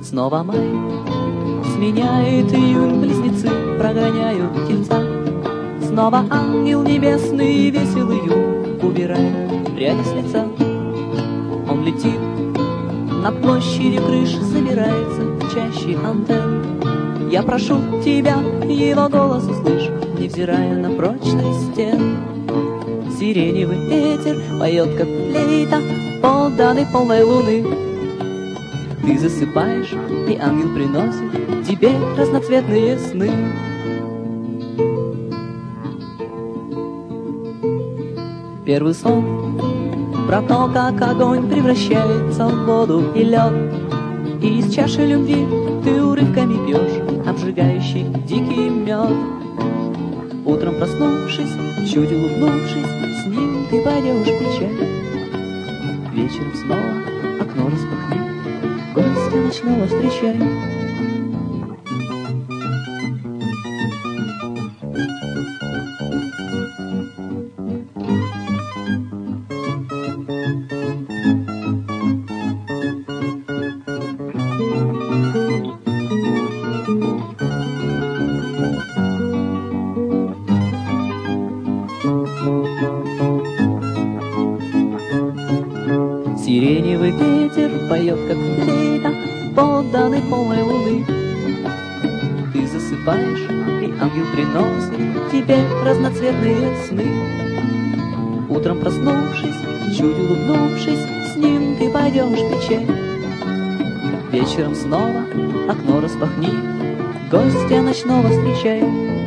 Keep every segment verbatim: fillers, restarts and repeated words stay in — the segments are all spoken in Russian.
Снова май сменяет июнь, близнецы прогоняют тельца. Снова ангел небесный веселый убирает пряди с лица. Он летит на площади крыш, собирается чаще антенн. Я прошу тебя, его голос услышь, невзирая на прочность стен. Сиреневый ветер поет, как флейта, подданный полной луны. Ты засыпаешь, и ангел приносит тебе разноцветные сны. Первый сон про то, как огонь превращается в воду и лед, и из чаши любви ты урывками пьешь обжигающий дикий мед. Утром проснувшись, чуть улыбнувшись, с ним ты пойдешь печаль. Вечером снова окно распахни, гостя ночного встречай. Сиреневый ветер поет, как флейта, подданный полной луны. Ты засыпаешь, и ангел приносит тебе разноцветные сны. Утром проснувшись, чуть улыбнувшись, с ним ты пойдешь печаль. Вечером снова окно распахни, гостя ночного встречай.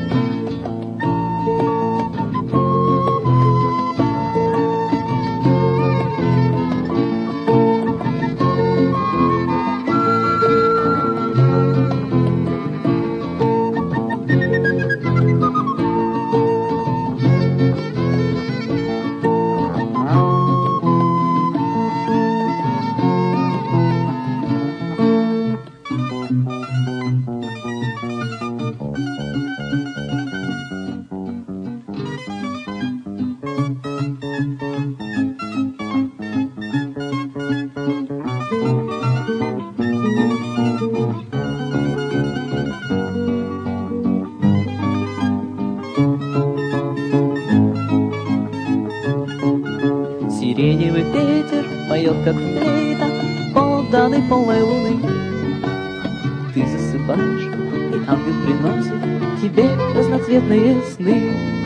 Сиреневый ветер поет, как флейта, подданный полной луны. Ты засыпаешь, и ангел приносит тебе разноцветные сны.